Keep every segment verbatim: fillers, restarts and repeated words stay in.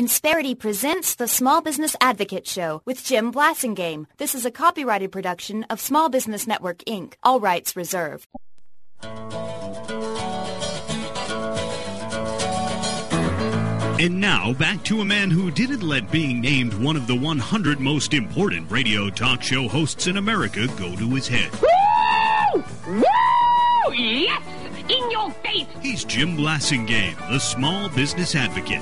Insperity presents the Small Business Advocate Show with Jim Blasingame. This is a copyrighted production of Small Business Network, Incorporated. All rights reserved. And now, back to a man who didn't let being named one of the one hundred most important radio talk show hosts in America go to his head. Woo! Woo! Yes! In your face! He's Jim Blasingame, the Small Business Advocate.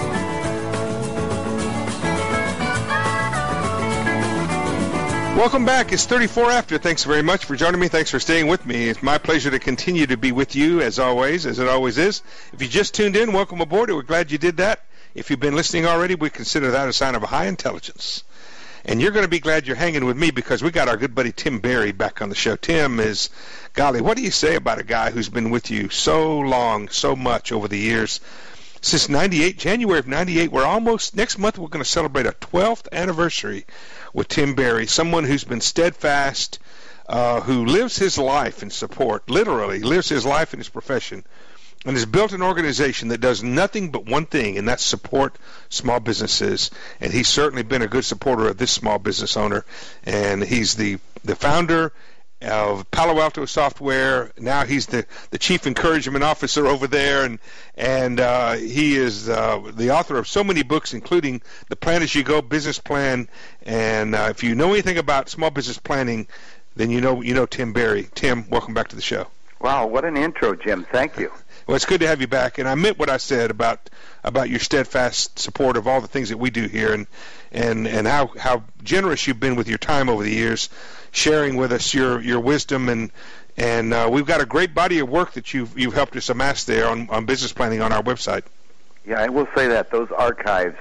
Welcome back. It's thirty-four after. Thanks very much for joining me. Thanks for staying with me. It's my pleasure to continue to be with you, as always, as it always is. If you just tuned in, welcome aboard. We're glad you did that. If you've been listening already, we consider that a sign of a high intelligence. And you're going to be glad you're hanging with me because we got our good buddy Tim Berry back on the show. Tim is, golly, what do you say about a guy who's been with you so long, so much over the years? Since ninety-eight, January of ninety-eight, we're almost, next month we're going to celebrate our twelfth anniversary with Tim Berry, someone who's been steadfast, uh, who lives his life in support, literally lives his life in his profession, and has built an organization that does nothing but one thing, and that's support small businesses. And he's certainly been a good supporter of this small business owner, and he's the, the founder of Palo Alto Software. Now he's the, the chief encouragement officer over there, and and uh, he is uh, the author of so many books, including The Plan As You Go Business Plan. And uh, if you know anything about small business planning, then you know you know Tim Berry. Tim, welcome back to the show. Wow, what an intro, Jim. Thank you. Well, it's good to have you back, and I meant what I said about about your steadfast support of all the things that we do here, and and and how how generous you've been with your time over the years, sharing with us your your wisdom, and and uh, we've got a great body of work that you've you've helped us amass there on, on business planning on our website. Yeah, I will say that those archives,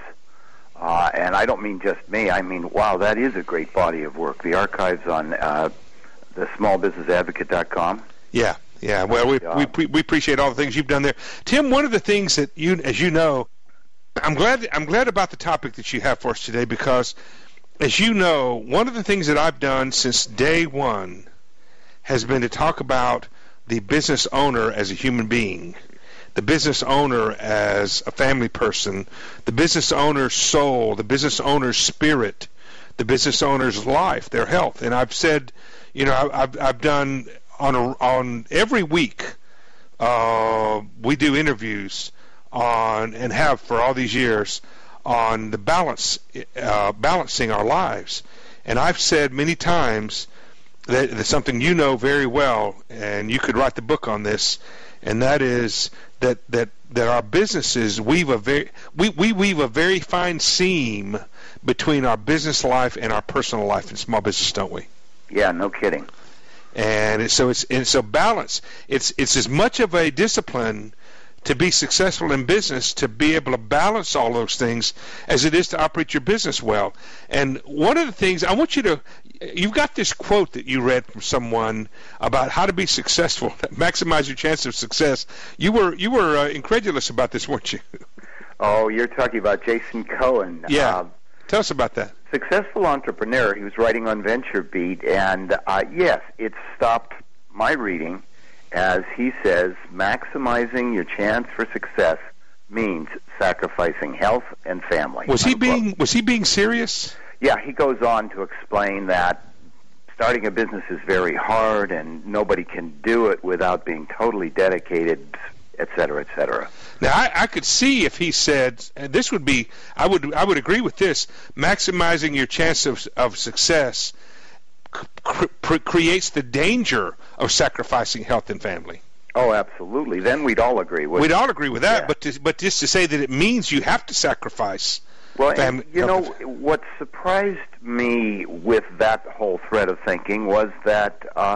uh, and I don't mean just me. I mean, wow, that is a great body of work. The archives on uh, the small business advocate dot com. Yeah. Yeah, well, we we pre- we appreciate all the things you've done there, Tim. One of the things that you, as you know, I'm glad I'm glad about the topic that you have for us today because, as you know, one of the things that I've done since day one has been to talk about the business owner as a human being, the business owner as a family person, the business owner's soul, the business owner's spirit, the business owner's life, their health, and I've said, you know, I've I've done. On a, on every week, uh, we do interviews on and have for all these years on the balance, uh, balancing our lives. And I've said many times that that's something you know very well, and you could write the book on this, and that is that that, that our businesses weave a very we, we weave a very fine seam between our business life and our personal life in small business, don't we? Yeah, no kidding. And so it's and so balance. It's it's as much of a discipline to be successful in business, to be able to balance all those things, as it is to operate your business well. And one of the things I want you to, you've got this quote that you read from someone about how to be successful, maximize your chance of success. You were you were uh, incredulous about this, weren't you? Oh, you're talking about Jason Cohen. Yeah. Uh, Tell us about that. Successful entrepreneur. He was writing on VentureBeat, and uh, yes, it stopped my reading. As he says, maximizing your chance for success means sacrificing health and family. Was he unquote. being was he being serious? Yeah, he goes on to explain that starting a business is very hard, and nobody can do it without being totally dedicated, et cetera, et cetera. Now, I, I could see if he said, and this would be, I would I would agree with this, maximizing your chance of of success cr- cr- creates the danger of sacrificing health and family. Oh, absolutely. Then we'd all agree with We'd all agree with that, yeah. but to, but just to say that it means you have to sacrifice well, family. And, you know, what surprised me with that whole thread of thinking was that uh,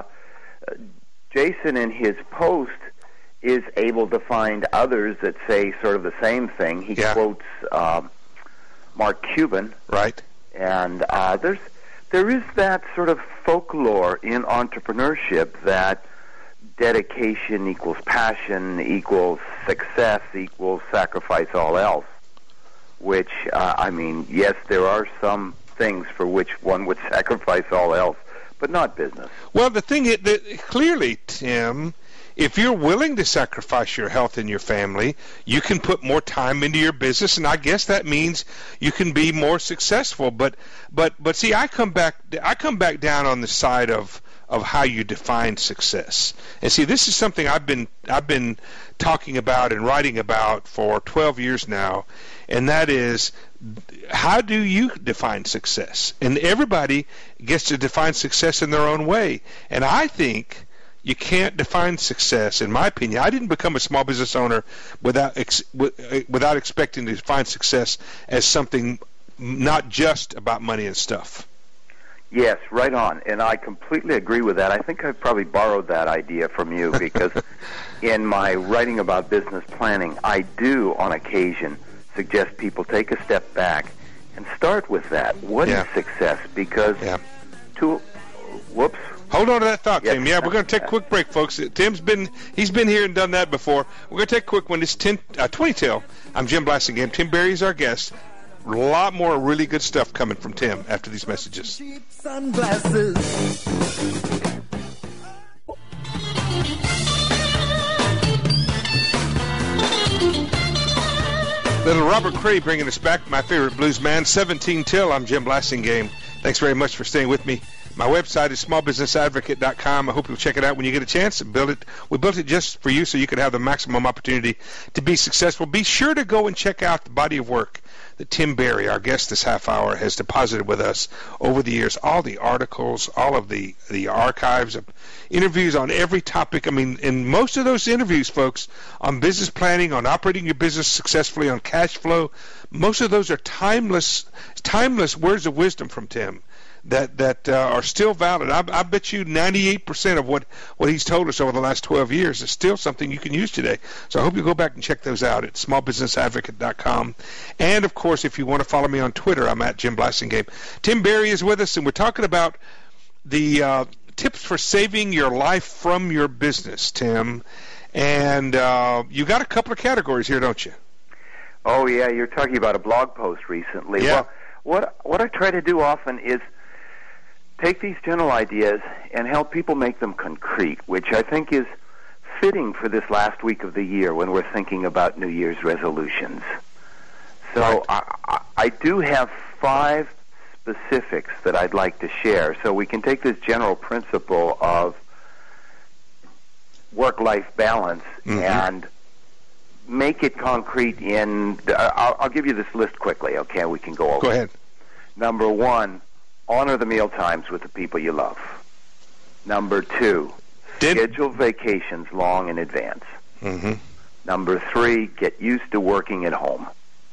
Jason in his post is able to find others that say sort of the same thing. He yeah. quotes um, Mark Cuban. Right. And uh, there's there is that sort of folklore in entrepreneurship that dedication equals passion equals success equals sacrifice all else, which, uh, I mean, yes, there are some things for which one would sacrifice all else, but not business. Well, the thing is that clearly, Tim, if you're willing to sacrifice your health and your family, you can put more time into your business, and I guess that means you can be more successful. But but but see, I come back I come back down on the side of of how you define success. And see, this is something I've been I've been talking about and writing about for twelve years now, and that is, how do you define success? And everybody gets to define success in their own way. And I think you can't define success, in my opinion. I didn't become a small business owner without ex- without expecting to define success as something not just about money and stuff. Yes, right on. And I completely agree with that. I think I probably borrowed that idea from you because in my writing about business planning, I do on occasion suggest people take a step back and start with that. What yeah. is success? Because yeah. to whoops. Hold on to that thought, yes. Tim. Yeah, we're going to take a quick break, folks. Tim's been he's been here and done that before. We're going to take a quick one. It's ten, uh, twenty till. I'm Jim Blassingame. Tim Berry is our guest. A lot more really good stuff coming from Tim after these messages. Cheap sunglasses. Little Robert Cray bringing us back, my favorite blues man, seventeen till. I'm Jim Blassingame. Thanks very much for staying with me. My website is small business advocate dot com. I hope you'll check it out when you get a chance and build it. We built it just for you so you can have the maximum opportunity to be successful. Be sure to go and check out the body of work that Tim Berry, our guest this half hour, has deposited with us over the years. All the articles, all of the, the archives of interviews on every topic. I mean, in most of those interviews, folks, on business planning, on operating your business successfully, on cash flow, most of those are timeless, timeless words of wisdom from Tim that that uh, are still valid. I, I bet you ninety-eight percent of what, what he's told us over the last twelve years is still something you can use today. So I hope you go back and check those out at small business advocate dot com. And, of course, if you want to follow me on Twitter, I'm at Jim Blassingame. Tim Berry is with us, and we're talking about the uh, tips for saving your life from your business, Tim. And uh, you got a couple of categories here, don't you? Oh, yeah, you're talking about a blog post recently. Yeah. Well, what, what I try to do often is take these general ideas and help people make them concrete, which I think is fitting for this last week of the year when we're thinking about New Year's resolutions. So right. I, I, I do have five specifics that I'd like to share. So we can take this general principle of work-life balance mm-hmm. and make it concrete in... Uh, I'll, I'll give you this list quickly, okay? We can go over. Go ahead. Number one, honor the meal times with the people you love. Number two, Did- schedule vacations long in advance. Mm-hmm. Number three, get used to working at home.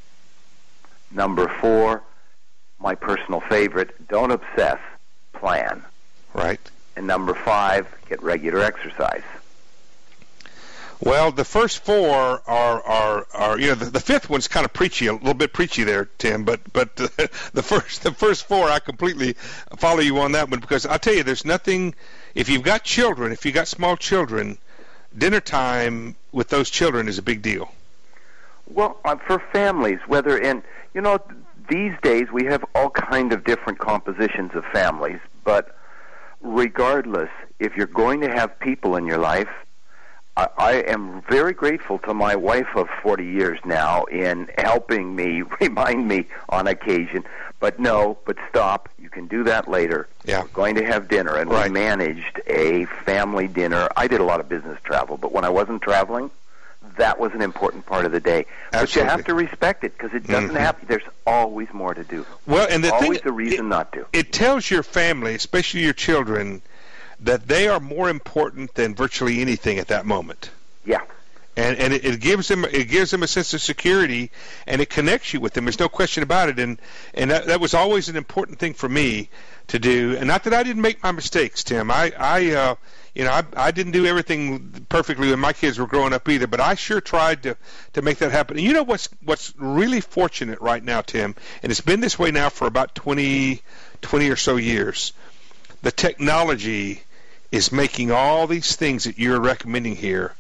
Number four, my personal favorite, don't obsess, plan. Right. And number five, get regular exercise. Well, the first four are, are, are you know, the, the fifth one's kind of preachy, a little bit preachy there, Tim, but but the, the first the first four, I completely follow you on that one, because I'll tell you, there's nothing, if you've got children, if you've got small children, dinner time with those children is a big deal. Well, uh, for families, whether in, you know, these days we have all kind of different compositions of families, but regardless, if you're going to have people in your life, I am very grateful to my wife of forty years now in helping me, remind me on occasion, but no, but stop, you can do that later. Yeah. We're going to have dinner, and right. we managed a family dinner. I did a lot of business travel, but when I wasn't traveling, that was an important part of the day. Absolutely. But you have to respect it, because it doesn't mm-hmm. happen. There's always more to do. Well, and the always thing, a reason it, not to. It tells your family, especially your children, that they are more important than virtually anything at that moment. Yeah. And and it, it gives them it gives them a sense of security, and it connects you with them. There's no question about it. And and that, that was always an important thing for me to do. And not that I didn't make my mistakes, Tim. I I uh, you know I I didn't do everything perfectly when my kids were growing up either. But I sure tried to to make that happen. And you know what's what's really fortunate right now, Tim, and it's been this way now for about twenty, twenty or so years. The technology is making all these things that you're recommending here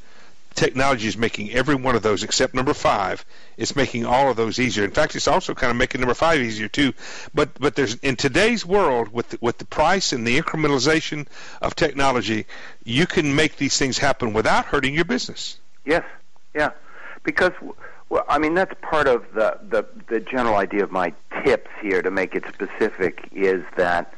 technology is making every one of those except number five. It's making all of those easier. In fact, it's also kind of making number five easier too. But but there's in today's world with the, with the price and the incrementalization of technology, you can make these things happen without hurting your business. Yes, yeah, because well, I mean that's part of the the the general idea of my tips here to make it specific is that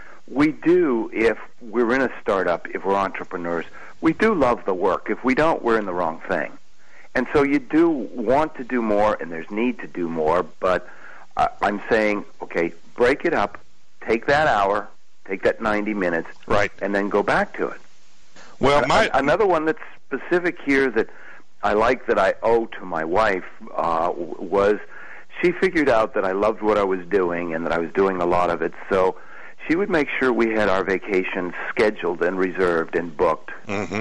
we do, if we're in a startup, if we're entrepreneurs, we do love the work. If we don't, we're in the wrong thing. And so you do want to do more, and there's need to do more, but uh, I'm saying, okay, break it up, take that hour, take that ninety minutes, right, and then go back to it. Well, my... Another one that's specific here that I like that I owe to my wife uh, was she figured out that I loved what I was doing and that I was doing a lot of it, so she would make sure we had our vacations scheduled and reserved and booked mm-hmm.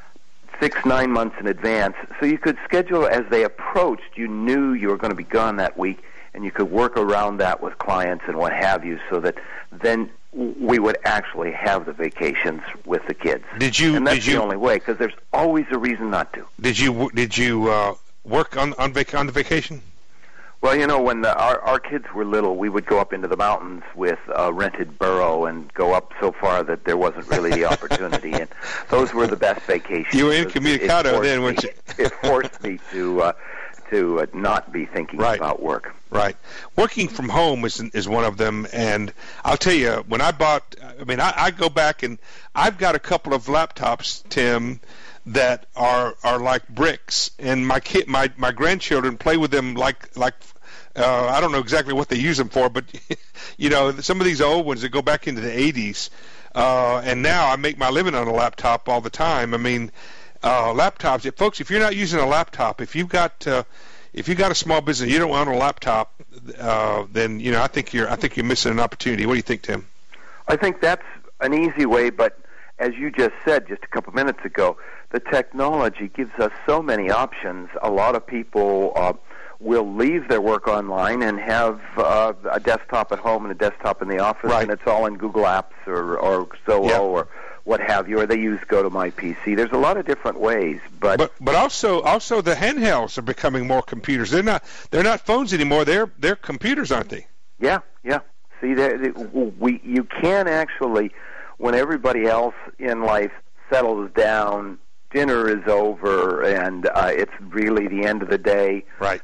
six, nine months in advance. So you could schedule as they approached. You knew you were going to be gone that week, and you could work around that with clients and what have you so that then we would actually have the vacations with the kids. Did you? And that's did you, the only way, because there's always a reason not to. Did you Did you uh, work on on, vac- on the vacation? Well, you know, when the, our, our kids were little, we would go up into the mountains with a rented burro and go up so far that there wasn't really the opportunity. And those were the best vacations. You were incommunicado then, weren't you? It forced me to uh, to uh, not be thinking right. about work. Right. Working from home is is one of them. And I'll tell you, when I bought, I mean, I, I go back and I've got a couple of laptops, Tim, that are are like bricks, and my kid, my my grandchildren play with them like like. Uh, I don't know exactly what they use them for, but you know, some of these old ones that go back into the eighties, uh, and now I make my living on a laptop all the time. I mean, uh, laptops. If, folks, if you're not using a laptop, if you've got uh, if you got a small business, you don't own a laptop, uh, then you know I think you're I think you're missing an opportunity. What do you think, Tim? I think that's an easy way, but as you just said just a couple minutes ago, the technology gives us so many options. A lot of people uh, will leave their work online and have uh, a desktop at home and a desktop in the office, right. and it's all in Google Apps or, or Zoho yep. or what have you, or they use GoToMyPC. There's a lot of different ways, but but but also also the handhelds are becoming more computers. They're not they're not phones anymore. They're they're computers, aren't they? Yeah, yeah. See, they, we you can actually, when everybody else in life settles down, dinner is over, and uh, it's really the end of the day. Right.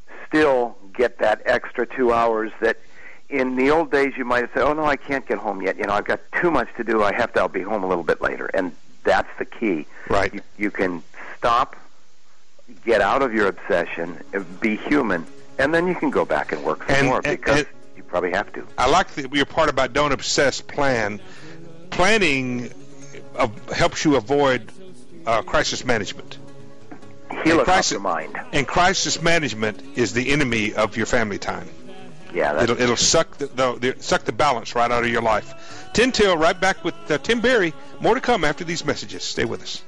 Still get that extra two hours that in the old days you might have said, oh, no, I can't get home yet. You know, I've got too much to do. I have to, I'll be home a little bit later. And that's the key. Right. You, you can stop, get out of your obsession, be human, and then you can go back and work some and, more because and, you probably have to. I like the, your part about don't obsess, plan. Planning uh, helps you avoid uh, crisis management. Heal and crisis, your mind. And crisis management is the enemy of your family time. Yeah, that's it'll, it'll suck the, the, the suck the balance right out of your life. Tin Till, right back with uh, Tim Berry. More to come after these messages. Stay with us.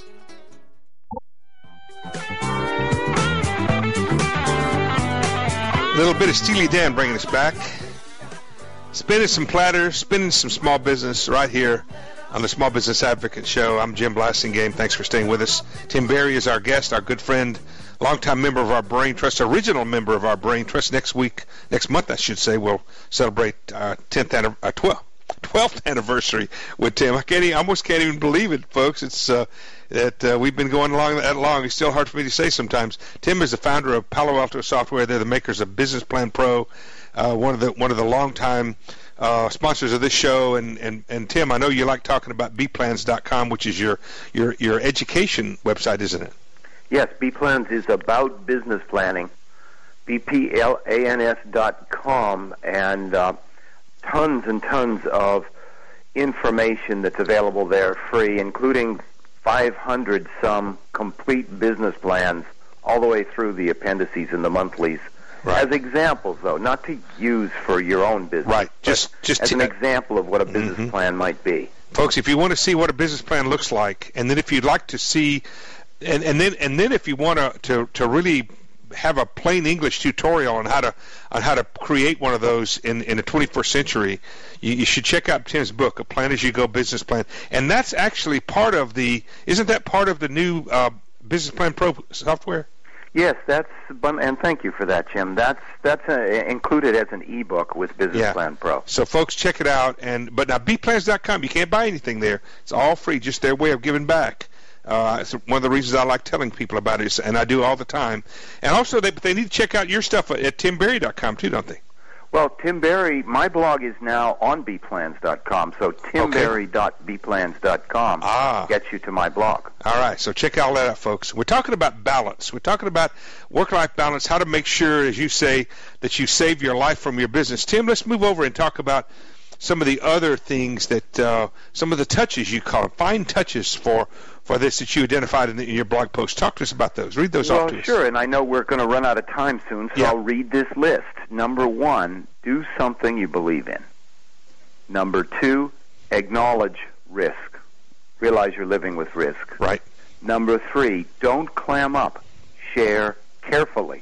A little bit of Steely Dan bringing us back. Spinning some platters, spinning some small business right here on the Small Business Advocate Show. I'm Jim Blasingame. Thanks for staying with us. Tim Berry is our guest, our good friend, longtime member of our Brain Trust, original member of our Brain Trust. Next week, next month, I should say, we'll celebrate our tenth, uh, twelfth, twelfth anniversary with Tim. I can't, even, I almost can't even believe it, folks. It's uh, that uh, we've been going along that long. It's still hard for me to say sometimes. Tim is the founder of Palo Alto Software. They're the makers of Business Plan Pro, uh, one of the one of the longtime Uh, sponsors of this show, and, and, and Tim, I know you like talking about b plans dot com, which is your, your, your education website, isn't it? Yes, B-Plans is about business planning, B P L A N S dot com, and uh, tons and tons of information that's available there free, including five hundred some complete business plans all the way through the appendices and the monthlies. Right. As examples, though, not to use for your own business. Right. Just, just as to, an example of what a business mm-hmm. plan might be. Folks, if you want to see what a business plan looks like, and then if you'd like to see, and, and then and then if you want to, to to really have a plain English tutorial on how to on how to create one of those in, in the twenty-first century, you, you should check out Tim's book, A Plan As You Go Business Plan, and that's actually part of the. Isn't that part of the new uh, Business Plan Pro software? Yes, that's and thank you for that, Jim. That's that's uh, included as an ebook with Business Yeah. Plan Pro. So folks, check it out. And but now B plans dot com, you can't buy anything there. It's all free, just their way of giving back. Uh, it's one of the reasons I like telling people about it, and I do all the time. And also, they but they need to check out your stuff at tim berry dot com too, don't they? Well, Tim Berry, my blog is now on b plans dot com, so tim berry dot b plans dot com Ah. gets you to my blog. All right, so check all that out, folks. We're talking about balance. We're talking about work-life balance, how to make sure, as you say, that you save your life from your business. Tim, let's move over and talk about some of the other things that, uh, some of the touches you call, fine touches for for this that you identified in, the, in your blog post. Talk to us about those. Read those well, off to us. sure, and I know we're going to run out of time soon, so Yeah. I'll read this list. Number one, do something you believe in. Number two, acknowledge risk. Realize you're living with risk. Right. Number three, don't clam up. Share carefully.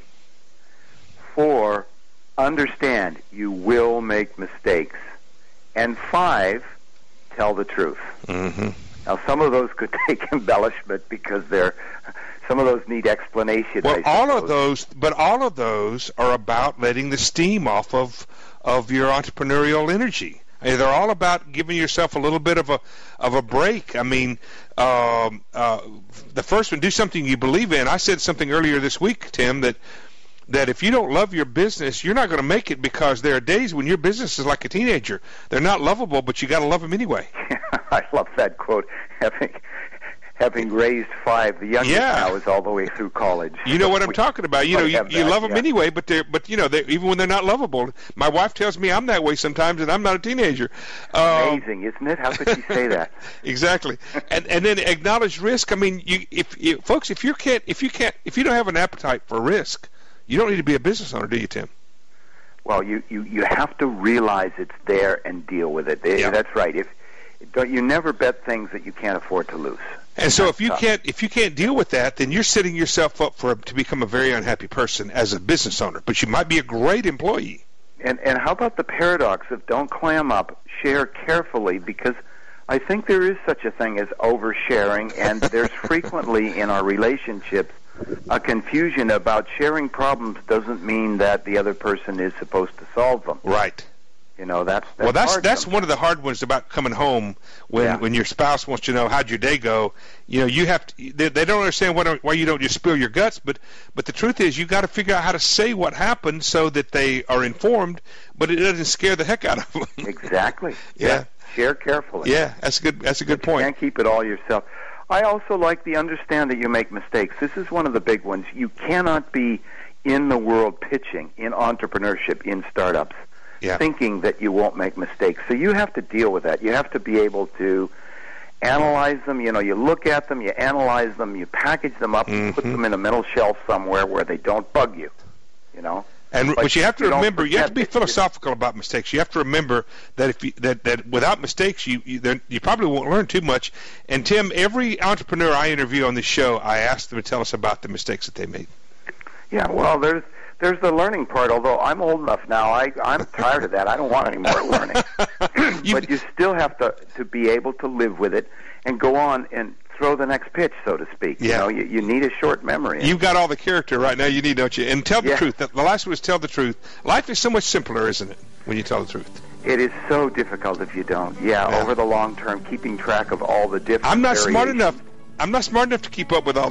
Four, understand you will make mistakes. And five, tell the truth. Mm-hmm. Now, some of those could take embellishment because they're some of those need explanation. Well, I all of suppose. those, but all of those are about letting the steam off of of your entrepreneurial energy. I mean, they're all about giving yourself a little bit of a of a break. I mean, um, uh, the first one, do something you believe in. I said something earlier this week, Tim, that that if you don't love your business, you're not going to make it, because there are days when your business is like a teenager. They're not lovable, but you got to love them anyway. I love that quote. Having having raised five, the youngest Yeah. now is all the way through college. You know what I'm We- talking about. You know, I you, have you that, love them yeah. anyway, but they're but you know, they even when they're not lovable. My wife tells me I'm that way sometimes, and I'm not a teenager. Um, Amazing, isn't it? How could you say that? Exactly. And and then acknowledge risk. I mean, you if you, folks, if you can't if you can't if you don't have an appetite for risk, you don't need to be a business owner, do you, Tim? Well, you, you, you have to realize it's there and deal with it. Eh, Yeah. That's right. If don't you never bet things that you can't afford to lose. And so if you tough. can't if you can't deal with that, then you're setting yourself up for to become a very unhappy person as a business owner. But you might be a great employee. And and how about the paradox of don't clam up, share carefully, because I think there is such a thing as oversharing, and there's frequently in our relationships a confusion about sharing problems doesn't mean that the other person is supposed to solve them. Right. You know, that's, that's Well, that's hard that's sometimes. one of the hard ones about coming home when, Yeah. when your spouse wants to know how'd your day go. You know, you have to. They, they don't understand what, why you don't just spill your guts. But but the truth is, you got to figure out how to say what happened so that they are informed, but it doesn't scare the heck out of them. Exactly. Yeah. Share carefully. Yeah, that's a good. That's a good You point. can't keep it all yourself. I also like the understand that you make mistakes. This is one of the big ones. You cannot be in the world pitching in entrepreneurship, in startups, Yeah. thinking that you won't make mistakes. So you have to deal with that. You have to be able to analyze them. You know, you look at them, you analyze them, you package them up, you put Mhm. them in a middle shelf somewhere where they don't bug you. You know. And But but you have to you don't remember, you have to forget be that- philosophical about mistakes. You have to remember that if you, that that without mistakes, you you, there- you probably won't learn too much. And Tim, every entrepreneur I interview on this show, I ask them to tell us about the mistakes that they made. Yeah, well, there's there's the learning part. Although I'm old enough now, I I'm tired of that. I don't want any more learning. You- But you still have to to be able to live with it and go on and throw the next pitch, so to speak. You Yeah. know, you, you need a short memory. You've got all the character right now you need, don't you? And tell the Yeah. truth. The last one is tell the truth. Life is so much simpler, isn't it, when you tell the truth? It is so difficult if you don't. Yeah, Yeah. over the long term, keeping track of all the different. I'm not smart variations. enough. I'm not smart enough to keep up with all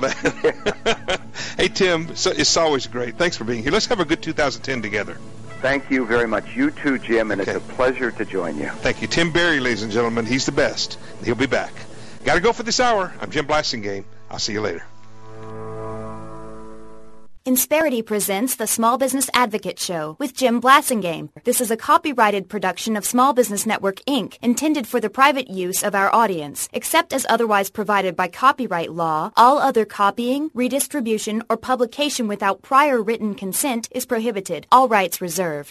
that. Hey, Tim, so, it's always great. Thanks for being here. Let's have a good two thousand ten together. Thank you very much. You too, Jim, and Okay. it's a pleasure to join you. Thank you. Tim Berry, ladies and gentlemen. He's the best. He'll be back. Got to go for this hour. I'm Jim Blasingame. I'll see you later. Insperity presents the Small Business Advocate Show with Jim Blasingame. This is a copyrighted production of Small Business Network, Incorporated, intended for the private use of our audience. Except as otherwise provided by copyright law, all other copying, redistribution, or publication without prior written consent is prohibited. All rights reserved.